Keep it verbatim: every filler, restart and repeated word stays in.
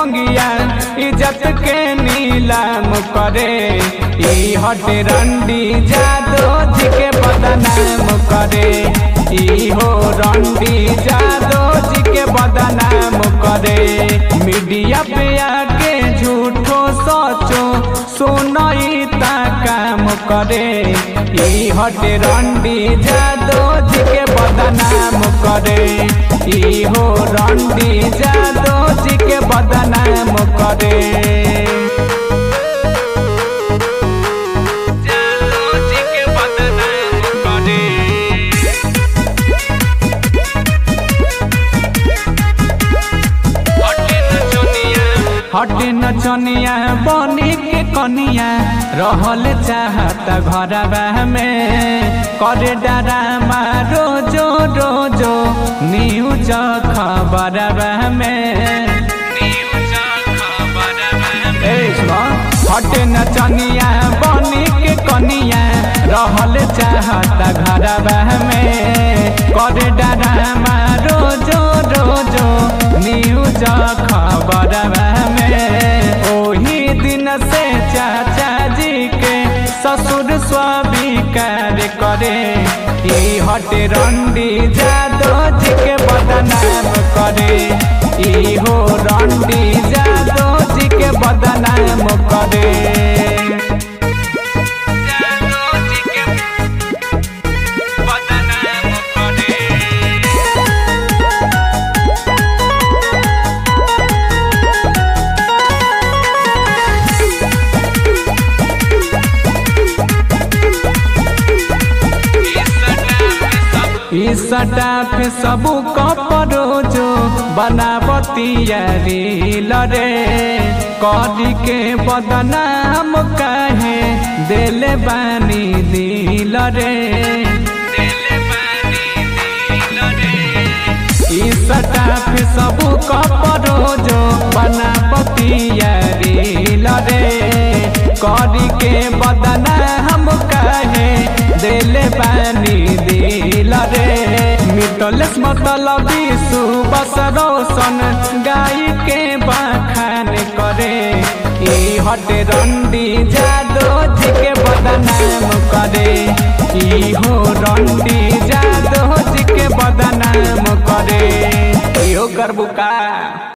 भंगिया इज्जत के नीलाम करे। ई हटे रंडी जादो जी के बदनाम करे। ई हो रंडी जादो जी के बदनाम करे। मीडिया पे आके झूठो सोचो सुनई ता काम करे। ई हटे रंडी जादो जी के बदनाम करे। ई हो रंडी जादो जी के बदनाम करे। हटे नचनिया बनी के कनिया रहल चाहता घरवा में। करे डरामा रोजो रोजो न्यूज खबरवा में। हटे नचनिया बनी के कनिया रहल चाहता घरवा में। करे डरामा रोजो रोजो न्यूज खबरवा में। ओही दिन से चाचा जी के ससुर स्वीकार करे। ई हटे रंडी जादो जी के बदनाम करे। ई हो रंडी जादो जी के बदनाम करे। सटा पे सबू कपड़ो जो बनावतिया रील रे। करी के बदनाम काहे देले बानी दिल रे। सटा पे सबू कपड़ो जो बनावतिया रील रे। करी के बदनाम काहे देले बानी दिल रे। मिटलेस मतलबी सुबस रोशन गाई के बखान करे। ई हटे रंडी जादो जी के बदनाम करे। ई हो रंडी जादो जी के बदनाम करे। यो करबुका।